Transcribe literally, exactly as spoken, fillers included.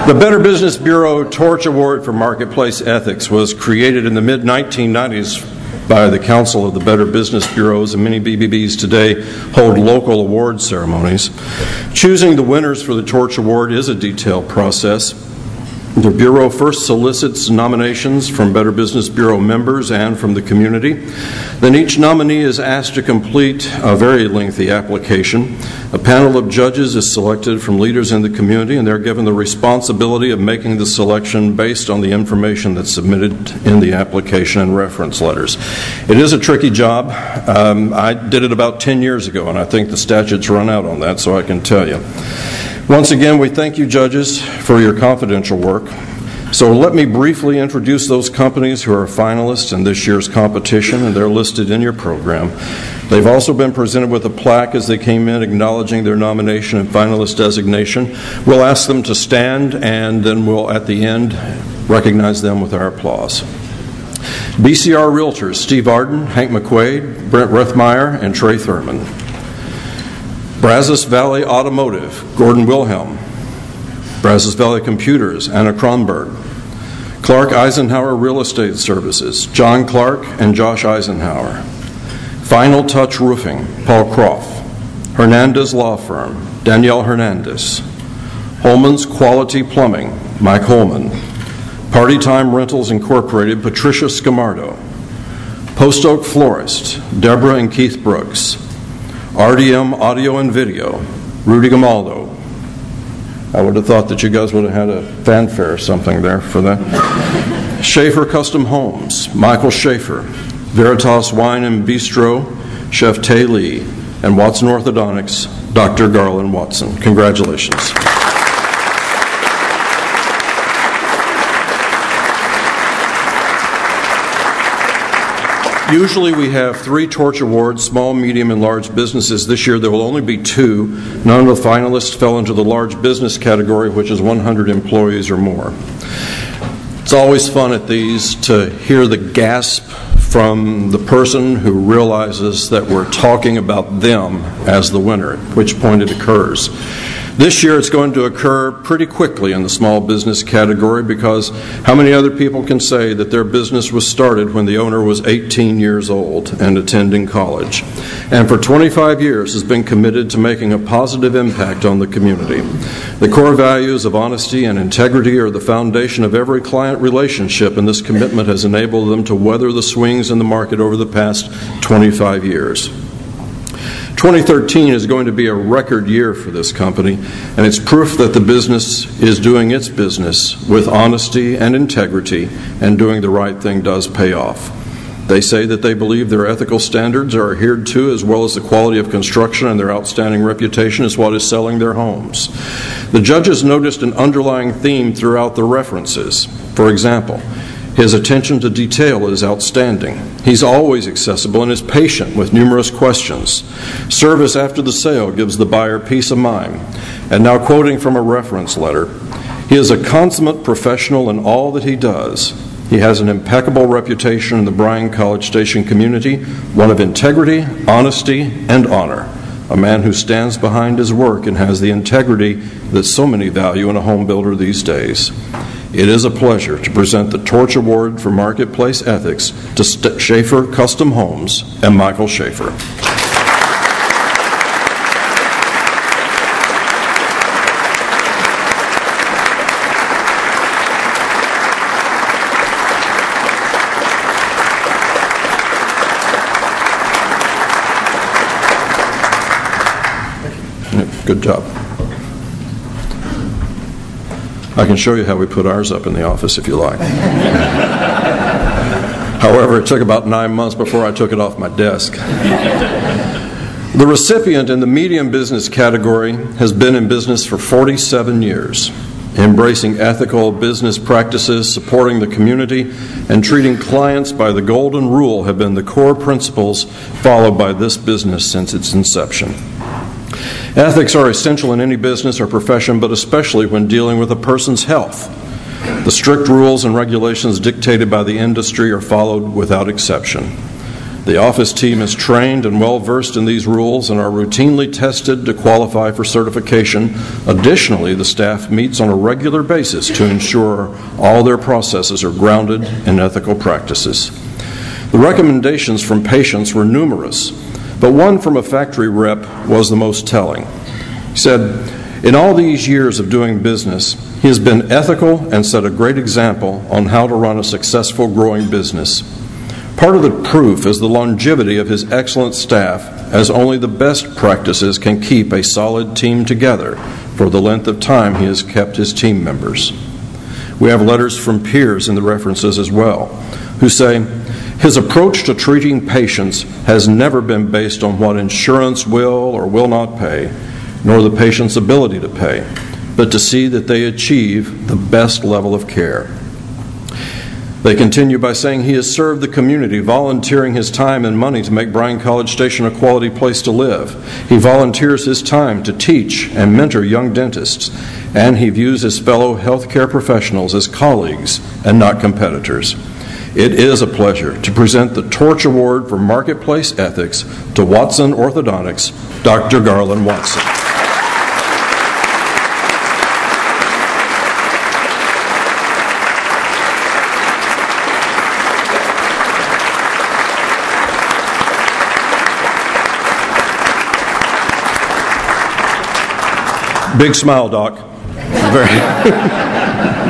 The Better Business Bureau Torch Award for Marketplace Ethics was created in the mid nineteen nineties by the Council of the Better Business Bureaus, and many B B Bs today hold local award ceremonies. Choosing the winners for the Torch Award is a detailed process. The Bureau first solicits nominations from Better Business Bureau members and from the community. Then each nominee is asked to complete a very lengthy application. A panel of judges is selected from leaders in the community, and they're given the responsibility of making the selection based on the information that's submitted in the application and reference letters. It is a tricky job. Um, I did it about ten years ago, and I think the statute's run out on that, so I can tell you. Once again, we thank you, judges, for your confidential work. So let me briefly introduce those companies who are finalists in this year's competition, and they're listed in your program. They've also been presented with a plaque as they came in acknowledging their nomination and finalist designation. We'll ask them to stand, and then we'll, at the end, recognize them with our applause. B C R Realtors, Steve Arden, Hank McQuaid, Brent Rethmeyer, and Trey Thurman. Brazos Valley Automotive, Gordon Wilhelm. Brazos Valley Computers, Anna Kronberg. Clark Eisenhower Real Estate Services, John Clark and Josh Eisenhower. Final Touch Roofing, Paul Croft. Hernandez Law Firm, Danielle Hernandez. Holman's Quality Plumbing, Mike Holman. Party Time Rentals Incorporated, Patricia Scamardo. Post Oak Florist, Deborah and Keith Brooks. R D M Audio and Video, Rudy Gamaldo. I would have thought that you guys would have had a fanfare or something there for that. Schaefer Custom Homes, Michael Schaefer. Veritas Wine and Bistro, Chef Tay Lee. And Watson Orthodontics, Doctor Garland Watson. Congratulations. Usually we have three Torch Awards, small, medium, and large businesses. This year there will only be two. None of the finalists fell into the large business category, which is one hundred employees or more. It's always fun at these to hear the gasp from the person who realizes that we're talking about them as the winner, at which point it occurs. This year it's going to occur pretty quickly in the small business category, because how many other people can say that their business was started when the owner was eighteen years old and attending college, and for twenty-five years has been committed to making a positive impact on the community. The core values of honesty and integrity are the foundation of every client relationship, and this commitment has enabled them to weather the swings in the market over the past twenty-five years. twenty thirteen is going to be a record year for this company, and it's proof that the business is doing its business with honesty and integrity, and doing the right thing does pay off. They say that they believe their ethical standards are adhered to, as well as the quality of construction, and their outstanding reputation is what is selling their homes. The judges noticed an underlying theme throughout the references. For example, his attention to detail is outstanding. He's always accessible and is patient with numerous questions. Service after the sale gives the buyer peace of mind. And now, quoting from a reference letter, he is a consummate professional in all that he does. He has an impeccable reputation in the Bryan College Station community, one of integrity, honesty, and honor. A man who stands behind his work and has the integrity that so many value in a home builder these days. It is a pleasure to present the Torch Award for Marketplace Ethics to St- Schaefer Custom Homes and Michael Schaefer. Good job. I can show you how we put ours up in the office if you like. However, it took about nine months before I took it off my desk. The recipient in the medium business category has been in business for forty-seven years, embracing ethical business practices, supporting the community, and treating clients by the golden rule have been the core principles followed by this business since its inception. Ethics are essential in any business or profession, but especially when dealing with a person's health. The strict rules and regulations dictated by the industry are followed without exception. The office team is trained and well-versed in these rules and are routinely tested to qualify for certification. Additionally, the staff meets on a regular basis to ensure all their processes are grounded in ethical practices. The recommendations from patients were numerous, but one from a factory rep was the most telling. He said, "In all these years of doing business, he has been ethical and set a great example on how to run a successful growing business. Part of the proof is the longevity of his excellent staff, as only the best practices can keep a solid team together for the length of time he has kept his team members." We have letters from peers in the references as well, who say, "His approach to treating patients has never been based on what insurance will or will not pay, nor the patient's ability to pay, but to see that they achieve the best level of care." They continue by saying he has served the community, volunteering his time and money to make Bryan College Station a quality place to live. He volunteers his time to teach and mentor young dentists, and he views his fellow healthcare professionals as colleagues and not competitors. It is a pleasure to present the Torch Award for Marketplace Ethics to Watson Orthodontics, Doctor Garland Watson. Big smile, Doc. Very.